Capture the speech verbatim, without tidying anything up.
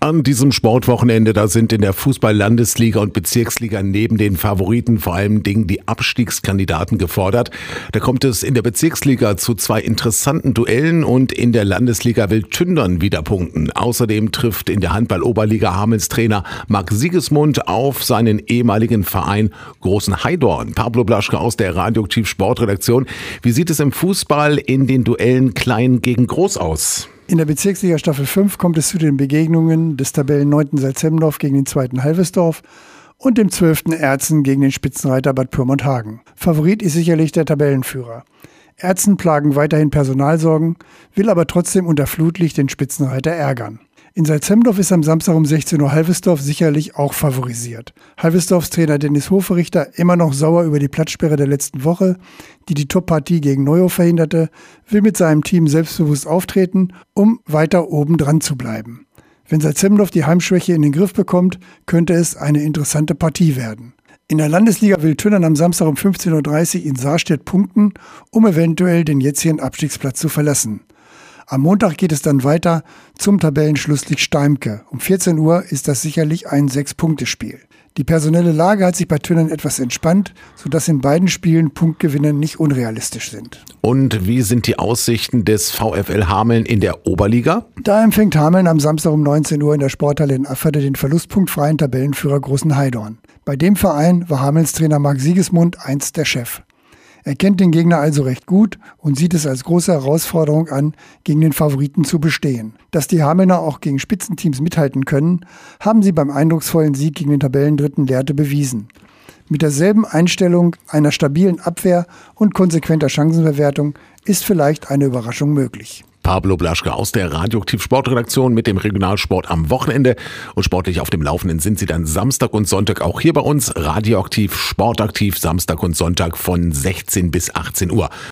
An diesem Sportwochenende, da sind in der Fußball-Landesliga und Bezirksliga neben den Favoriten vor allem Dingen die Abstiegskandidaten gefordert. Da kommt es in der Bezirksliga zu zwei interessanten Duellen und in der Landesliga will Tündern wieder punkten. Außerdem trifft in der Handball-Oberliga Hamelns Trainer Marc Siegesmund auf seinen ehemaligen Verein Großen Heidorn. Pablo Blaschke aus der Radioaktiv Sportredaktion. Wie sieht es im Fußball in den Duellen Klein gegen Groß aus? In der Bezirksliga Staffel fünf kommt es zu den Begegnungen des Tabellenneunten Salzhemmendorf gegen den zweiten Halvesdorf und dem zwölften Erzen gegen den Spitzenreiter Bad Pyrmont-Hagen. Favorit ist sicherlich der Tabellenführer. Erzen plagen weiterhin Personalsorgen, will aber trotzdem unter Flutlicht den Spitzenreiter ärgern. In Salzhemmendorf ist am Samstag um sechzehn Uhr Halvesdorf sicherlich auch favorisiert. Halvesdorfs Trainer Dennis Hoferichter, immer noch sauer über die Platzsperre der letzten Woche, die die Top-Partie gegen Neuhof verhinderte, will mit seinem Team selbstbewusst auftreten, um weiter oben dran zu bleiben. Wenn Salzhemmendorf die Heimschwäche in den Griff bekommt, könnte es eine interessante Partie werden. In der Landesliga will Tündern am Samstag um fünfzehn Uhr dreißig in Saarstedt punkten, um eventuell den jetzigen Abstiegsplatz zu verlassen. Am Montag geht es dann weiter zum Tabellenschlusslicht Steimke. Um vierzehn Uhr ist das sicherlich ein Sechs-Punkte-Spiel. Die personelle Lage hat sich bei Tündern etwas entspannt, sodass in beiden Spielen Punktgewinne nicht unrealistisch sind. Und wie sind die Aussichten des VfL Hameln in der Oberliga? Da empfängt Hameln am Samstag um neunzehn Uhr in der Sporthalle in Afferde den verlustpunktfreien Tabellenführer Großen Heidorn. Bei dem Verein war Hamelns Trainer Marc Siegesmund einst der Chef. Er kennt den Gegner also recht gut und sieht es als große Herausforderung an, gegen den Favoriten zu bestehen. Dass die Hamelner auch gegen Spitzenteams mithalten können, haben sie beim eindrucksvollen Sieg gegen den Tabellendritten Lehrte bewiesen. Mit derselben Einstellung einer stabilen Abwehr und konsequenter Chancenverwertung ist vielleicht eine Überraschung möglich. Pablo Blaschke aus der Radioaktiv Sportredaktion mit dem Regionalsport am Wochenende. Und sportlich auf dem Laufenden sind Sie dann Samstag und Sonntag auch hier bei uns. Radioaktiv, Sportaktiv, Samstag und Sonntag von sechzehn bis achtzehn Uhr.